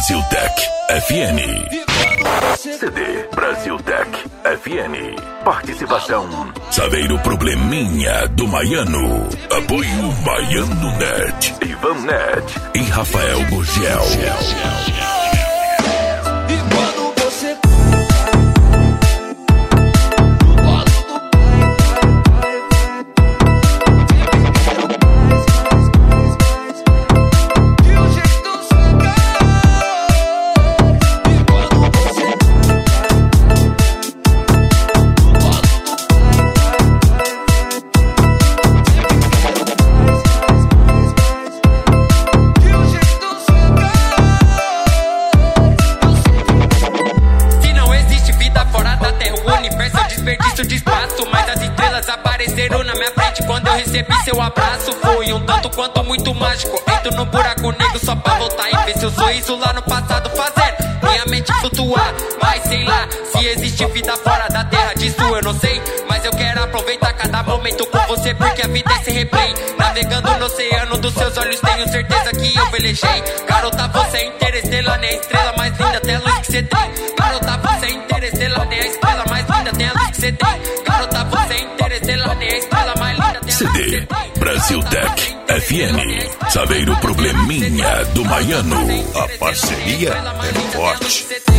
Brasil Tech FN. CD Brasil Tech FN. Participação Saveiro Probleminha do Maiano. Apoio Maiano Net, Ivan Net e Rafael Gurgel. E quando você desperdício de espaço, mas as estrelas apareceram na minha frente quando eu recebi seu abraço. Foi um tanto quanto muito mágico. Entro no buraco negro só pra voltar e ver seu sorriso lá no passado fazendo minha mente flutuar. Mas sei lá, se existe vida fora da terra, disso eu não sei. Mas eu quero aproveitar cada momento com você, porque a vida é esse replay. Navegando no oceano dos seus olhos, tenho certeza que eu velejei. Garota, você é interestelar, nem a estrela mais linda, até a luz que você tem. Garota, você é interestelar, nem a estrela mais linda, tem a luz que você tem. Garota, você é interestelar, nem a estrela mais linda, tem a luz que você tem. CD Brasil Tech FN. Saveiro Probleminha do Maiano. A parceria é forte.